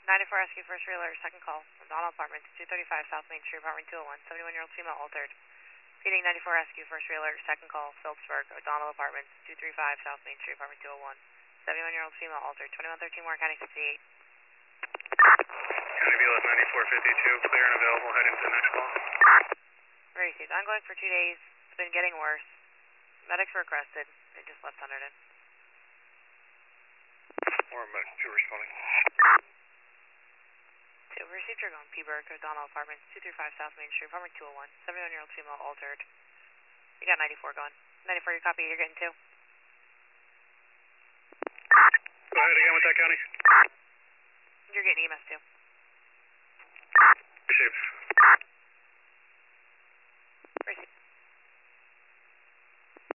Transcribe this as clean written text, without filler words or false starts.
94 Rescue First Reeler, second call. O'Donnell Apartments, 235 South Main Street, apartment 201. 71-year-old female altered. Repeating 94 Rescue First Reeler, second call. Phillipsburg, O'Donnell Apartments, 235 South Main Street, apartment 201. 71-year-old female altered. 2113 Warren County 68. County Vila 9452, clear and available, heading to the next call. Received. Ongoing for 2 days. It's been getting worse. Medics were requested. They just left Hunterdon. Warren Medic 2 responding. 2, received your going. Peaburg, O'Donnell Apartments, 235 South Main Street, apartment 201. 71-year-old female altered. You got 94 going. 94, you copy, you're getting 2. Go ahead again with that, County. You're getting EMS 2. Received.